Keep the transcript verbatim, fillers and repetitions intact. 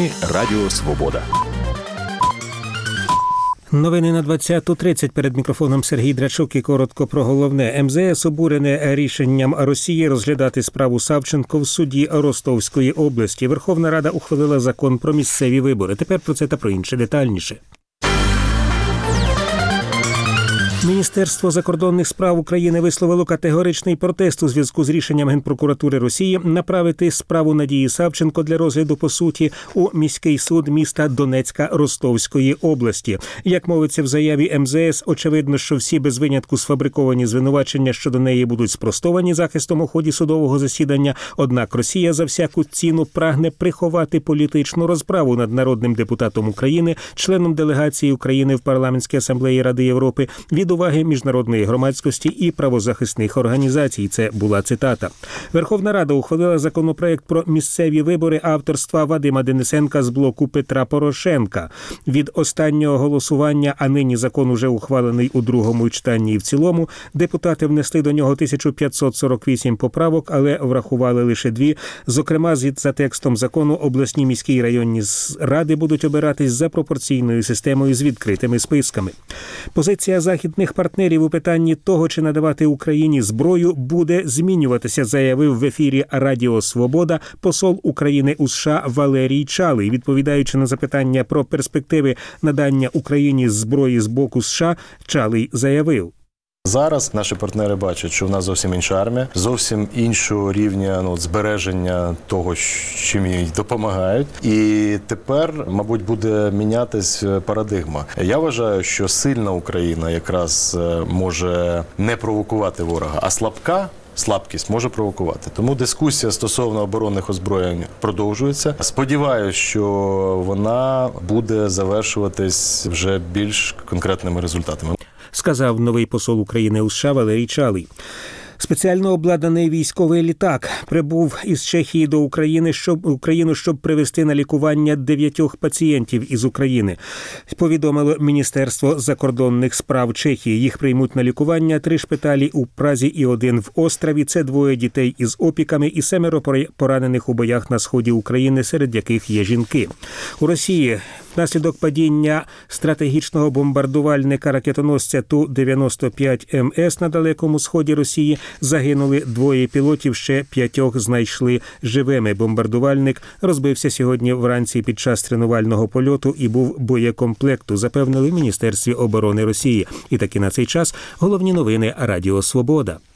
Новини Радіо Свобода. Новини на двадцяту тридцять. Перед мікрофоном Сергій Драчук і коротко про головне. ем зе ес обурене рішенням Росії розглядати справу Савченко в суді Ростовської області. Верховна Рада ухвалила закон про місцеві вибори. Тепер про це та про інше детальніше. Міністерство закордонних справ України висловило категоричний протест у зв'язку з рішенням Генпрокуратури Росії направити справу Надії Савченко для розгляду по суті у міський суд міста Донецька Ростовської області. Як мовиться в заяві ем зе ес, очевидно, що всі без винятку сфабриковані звинувачення щодо неї будуть спростовані захистом у ході судового засідання. Однак Росія за всяку ціну прагне приховати політичну розправу над народним депутатом України, членом делегації України в Парламентській асамблеї Ради Європи, від уваги міжнародної громадськості і правозахисних організацій. Це була цитата. Верховна Рада ухвалила законопроект про місцеві вибори авторства Вадима Денисенка з блоку Петра Порошенка. Від останнього голосування, а нині закон уже ухвалений у другому читанні і в цілому, депутати внесли до нього тисячу п'ятсот сорок вісім поправок, але врахували лише дві. Зокрема, за текстом закону обласні, міські і районні ради будуть обиратись за пропорційною системою з відкритими списками. Позиція західних партнерів у питанні того, чи надавати Україні зброю, буде змінюватися, заявив в ефірі Радіо Свобода посол України у США Валерій Чалий. Відповідаючи на запитання про перспективи надання Україні зброї з боку США, Чалий заявив: зараз наші партнери бачать, що в нас зовсім інша армія, зовсім іншого рівня ну, збереження того, чим їй допомагають. І тепер, мабуть, буде мінятись парадигма. Я вважаю, що сильна Україна якраз може не провокувати ворога, а слабка слабкість може провокувати. Тому дискусія стосовно оборонних озброєнь продовжується. Сподіваюсь, що вона буде завершуватись вже більш конкретними результатами, сказав новий посол України у США Валерій Чалий. Спеціально обладнаний військовий літак прибув із Чехії до України, щоб Україну, щоб привезти на лікування дев'ятьох пацієнтів із України. Повідомило Міністерство закордонних справ Чехії. Їх приймуть на лікування три шпиталі у Празі і один в Острові. Це двоє дітей із опіками і семеро поранених у боях на сході України, серед яких є жінки. У Росії внаслідок падіння стратегічного бомбардувальника ракетоносця Ту дев'яносто п'ять ем ес на Далекому Сході Росії загинули двоє пілотів, ще п'ятьох знайшли живими. Бомбардувальник розбився сьогодні вранці під час тренувального польоту і був боєкомплекту, запевнили в Міністерстві оборони Росії. І таки на цей час головні новини Радіо Свобода.